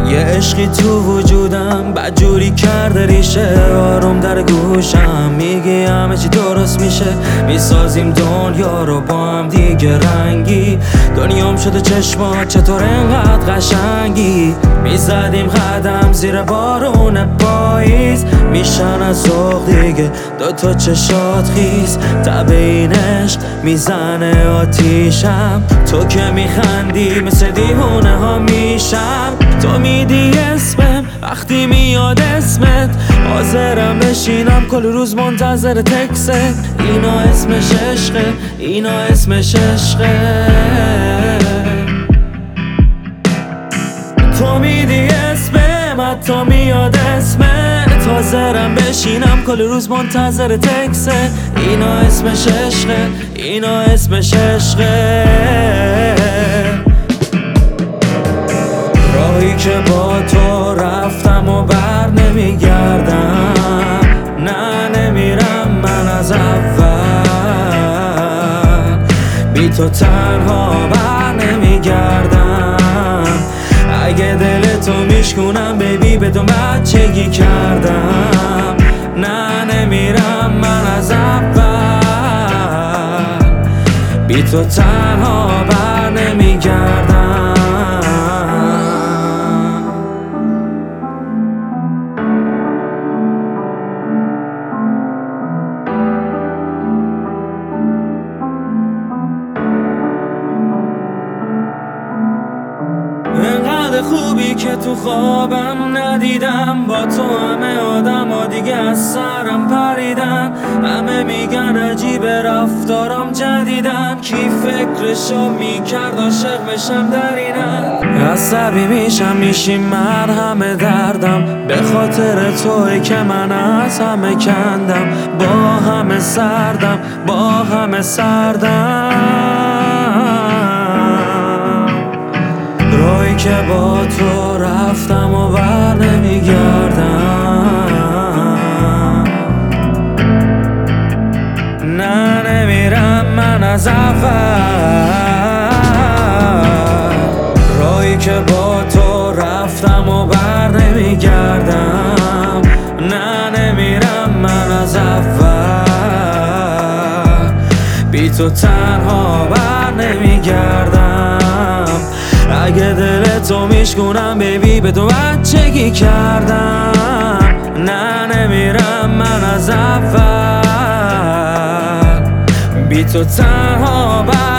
یه عشقی تو وجودم بدجوری کرده ریشه، آروم در گوشم میگی همه چی درست میشه. میسازیم دنیا رو با هم دیگه رنگی، دنیام شده چشمات چطور انقدر قشنگی. میزدیم قدم زیر بارون پاییز، میشن از ذوق دیگه دوتا چشات خیز. تب این عشق میزنه آتیشم، تو که میخندی مثل دیوونه ها میشم. تو میدی اسمم وقتی میاد اسمت، حاضرم بشینم کل روز منتظر تکست. اینا اسمش عشقه، اینا اسمش عشقه. تو میدی اسمم حتی میاد اسمت، حاضرم بشینم کل روز منتظر تکست. اینا اسمش عشقه، اینا اسمش عشقه. راهی که با تو رفتم و بر نمیگردم، نه نمیرم من از اول. بی تو تنها بر نمیگردم، اگه دل تو میشکونم بیبی به تو بچگی کردم. نه نمیرم من از اول، بی تو تنها بر نمیگردم. انقدر خوبی که تو خوابم ندیدم، با تو همه آدم ها دیگه از سرم پریدن. همه میگن عجیب رفتارم جدیدن، کی فکرشو میکرد عاشق بشم در اینم. عصبی میشم میشی مرهم دردم، به خاطر توی که من از همه کندم. با همه سردم، با همه سردم. راهی که با تو رفتم و بر نمیگردم، نه نمیرم من از اول. راهی که با تو رفتم و بر نمیگردم، نه نمیرم من از اول. بی تو تنها بر نمیگردم، اگه دل تو میشکونم بیبی به تو بچگی کردم. نه نمیرم من از اول، بی تو تنها